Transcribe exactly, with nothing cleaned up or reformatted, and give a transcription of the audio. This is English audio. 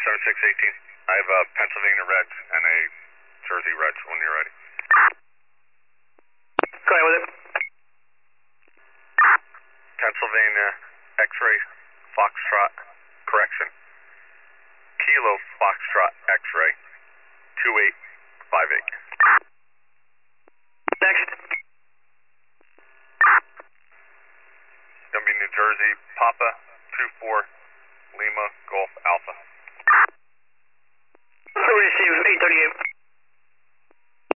seven six one eight. I have a Pennsylvania Reds and a Jersey Reds when you're ready. Go ahead with it. Pennsylvania X-ray Foxtrot, correction. Kilo Foxtrot X-ray two eight five eight. Next. Gonna be New Jersey Papa two four Lima Golf Alpha. So receive eight thirty-eight.